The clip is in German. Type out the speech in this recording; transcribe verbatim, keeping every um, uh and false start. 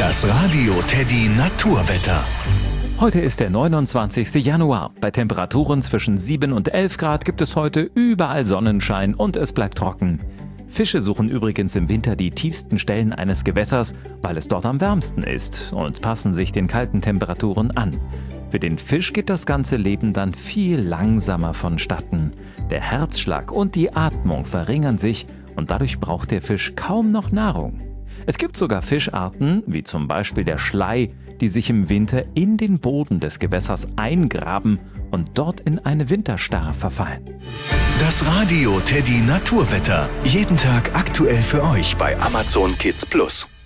Das Radio Teddy Naturwetter. Heute ist der neunundzwanzigste Januar. Bei Temperaturen zwischen sieben und elf Grad gibt es heute überall Sonnenschein und es bleibt trocken. Fische suchen übrigens im Winter die tiefsten Stellen eines Gewässers, weil es dort am wärmsten ist, und passen sich den kalten Temperaturen an. Für den Fisch geht das ganze Leben dann viel langsamer vonstatten. Der Herzschlag und die Atmung verringern sich und dadurch braucht der Fisch kaum noch Nahrung. Es gibt sogar Fischarten, wie zum Beispiel der Schlei, die sich im Winter in den Boden des Gewässers eingraben und dort in eine Winterstarre verfallen. Das Radio Teddy Naturwetter. Jeden Tag aktuell für euch bei Amazon Kids Plus.